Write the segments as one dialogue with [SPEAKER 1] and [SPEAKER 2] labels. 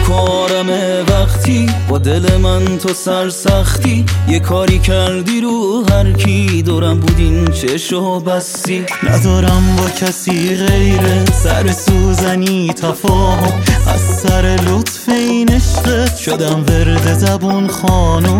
[SPEAKER 1] کارمه وقتی با دل من تو سرسختی، یه کاری کردی رو هر کی دورم بود این چشو بستی.
[SPEAKER 2] ندارم با کسی غیر سر سوزنی تفاهم، از سر لطف این عشقت شدم ورد زبون خانم.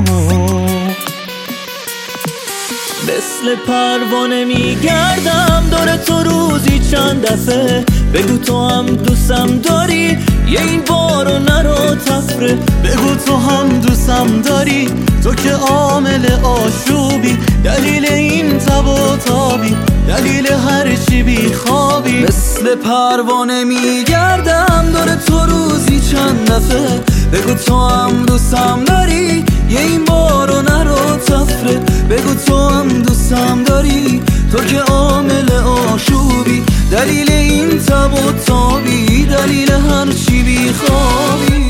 [SPEAKER 1] مثل پروانه میگردم دور تو روزی چند دفعه، بگو تو هم دوستم داری یه این بارو نرو تفره.
[SPEAKER 2] بگو تو هم دوستم داری، تو که عامل آشوبی، دلیل این تب و تابی، دلیل هر چی بی خوابی.
[SPEAKER 1] مثل پروانه میگردم دور تو روزی چند دفعه، بگو تو هم دوستم داری یه این بارو نرو تفره. بگو تو هم دوستم داری، تو که عامل آشوبی، دلیل این تب و تابی، دلیل هر چی بی خوابی.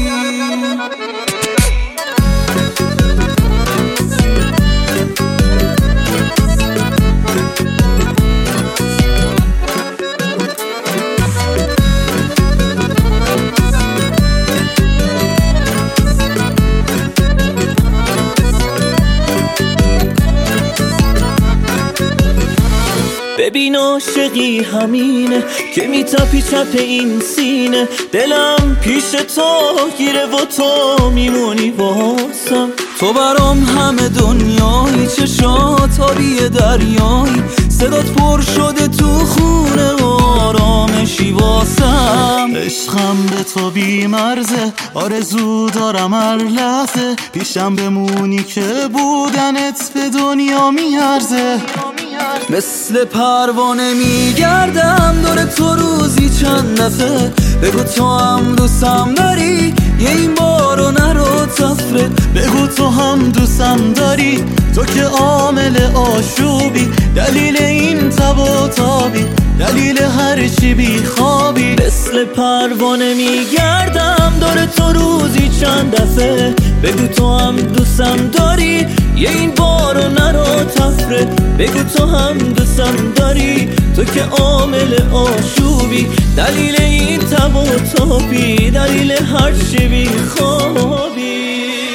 [SPEAKER 1] ببین عاشقی همینه که میتپی چپ این سینه، دلم پیش تو گیره و تو میمونی واسم. تو برام همه دنیایی، چشات آبی دریایی، صدات پر شده تو خونه و آرامشی واسم.
[SPEAKER 2] عشقم به تو بی مرزه، آرزو دارم هر لحظه، پیشم بمونی که بودنت به دنیا میارزه.
[SPEAKER 1] مثل پروانه میگردم دور تو روزی چند دفعه، بگو تو هم دوستم داری یه این بارو نرو تفره.
[SPEAKER 2] بگو تو هم دوستم داری، تو که عامل آشوبی، دلیل این تب و تابی، دلیل هر چی بی خوابی.
[SPEAKER 1] مثل پروانه میگردم دور تو روزی چند دفعه، بگو تو هم دوستم داری یه این بارو نرو تفره. بگو تو هم دوستم داری، تو که عامل آشوبی، دلیل این تب و تابی، دلیل هر چی بی خوابی.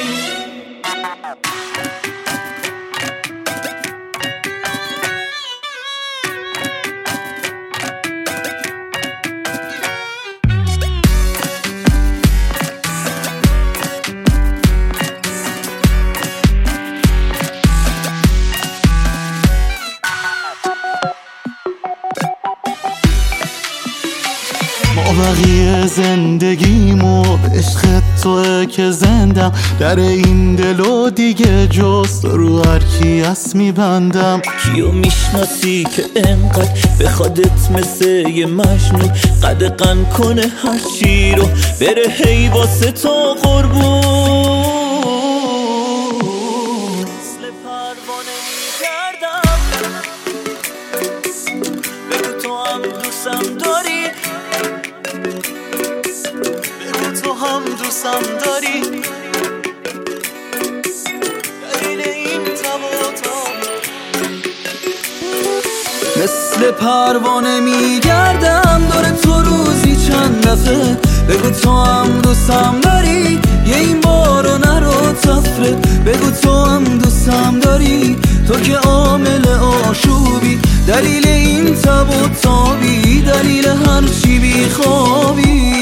[SPEAKER 2] بقیه زندگیمو عشقت توه که زندم، در این دلو دیگه جز تو رو هر کی هست میبندم.
[SPEAKER 1] کیو میشناسی که انقدر بخوادت مثل یه مجنون، قدقن کنه هر چی رو بره هی واسه تو قربون. مثل پروانه میگردم بگو تو هم دوستم داری،
[SPEAKER 2] تو هم دوستم داری، دلیل این تب و تابی.
[SPEAKER 1] مثل پروانه میگردم دور تو روزی چند دفعه، بگو تو هم دوستم داری یه این بارو نرو تفره. بگو تو هم دوستم داری، تو که عامل آشوبی، دلیل این تب و تابی، دلیل هر چی بی خوابی.